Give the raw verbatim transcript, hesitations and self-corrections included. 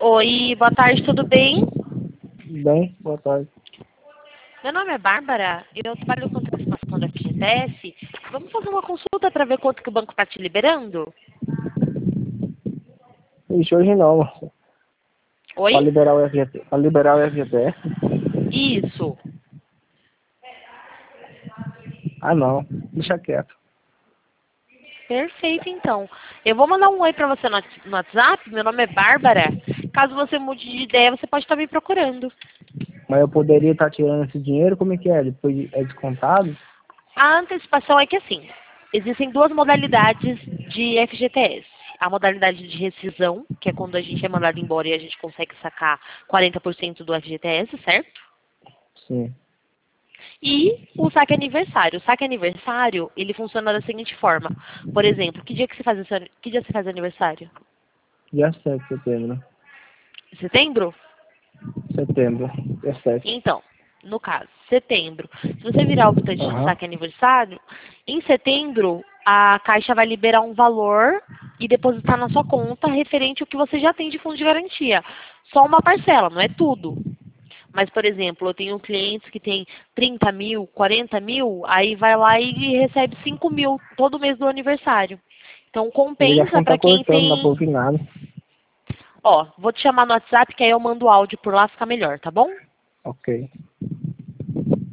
Oi, boa tarde, tudo bem? Bem, boa tarde. Meu nome é Bárbara, eu trabalho com transformação da F G T S. Vamos fazer uma consulta para ver quanto que o banco está te liberando? Ixi, hoje não, para Oi? liberar o F G T, para liberar o F G T S? Isso. Ah não, deixa quieto. Perfeito, então. Eu vou mandar um oi para você no no WhatsApp, meu nome é Bárbara. Caso você mude de ideia, você pode estar me procurando. Mas eu poderia estar tirando esse dinheiro, como é que é? Depois de- é descontado? A antecipação é que assim, existem duas modalidades de F G T S. A modalidade de rescisão, que é quando a gente é mandado embora e a gente consegue sacar quarenta por cento do F G T S, certo? Sim, E o saque aniversário. O saque aniversário, ele funciona da seguinte forma. Por exemplo, que dia que você faz, esse- que dia você faz aniversário? dia sete de setembro. Setembro? Setembro, dia sete. Então, no caso, setembro. Se você virar o botante de Aham. saque aniversário, em setembro a Caixa vai liberar um valor e depositar na sua conta referente ao que você já tem de fundo de garantia. Só uma parcela, não é tudo. Mas, por exemplo, eu tenho clientes que têm trinta mil, quarenta mil, aí vai lá e recebe cinco mil todo mês do aniversário. Então, A compensa ligação tá para quem cortando, não dá pra tem... ouvir nada. Ó, vou te chamar no WhatsApp que aí eu mando o áudio por lá, fica melhor, tá bom? Ok.